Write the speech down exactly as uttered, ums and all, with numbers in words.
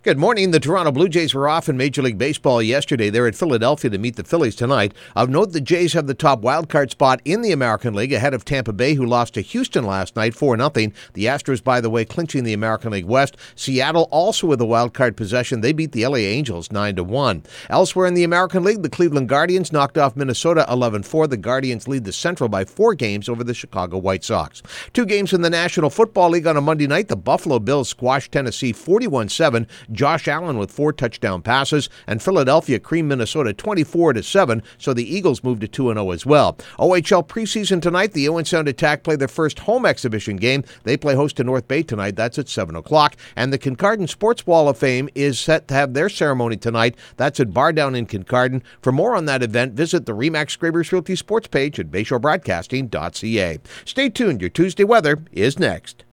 Good morning. The Toronto Blue Jays were off in Major League Baseball yesterday. They're at Philadelphia to meet the Phillies tonight. Of note, the Jays have the top wildcard spot in the American League ahead of Tampa Bay, who lost to Houston last night four nothing. The Astros, by the way, clinching the American League West. Seattle also with a wildcard possession. They beat the L A Angels nine to one. Elsewhere in the American League, the Cleveland Guardians knocked off Minnesota eleven four. The Guardians lead the Central by four games over the Chicago White Sox. Two games in the National Football League on a Monday night. The Buffalo Bills squashed Tennessee forty-one seven. Josh Allen with four touchdown passes, and Philadelphia creamed Minnesota twenty-four to seven, so the Eagles moved to two and oh as well. O H L preseason tonight, the Owen Sound Attack play their first home exhibition game. They play host to North Bay tonight. That's at seven o'clock. And the Kincardine Sports Wall of Fame is set to have their ceremony tonight. That's at Bar Down in Kincardine. For more on that event, visit the Remax Scrapers Realty sports page at bayshore broadcasting dot c a. Stay tuned. Your Tuesday weather is next.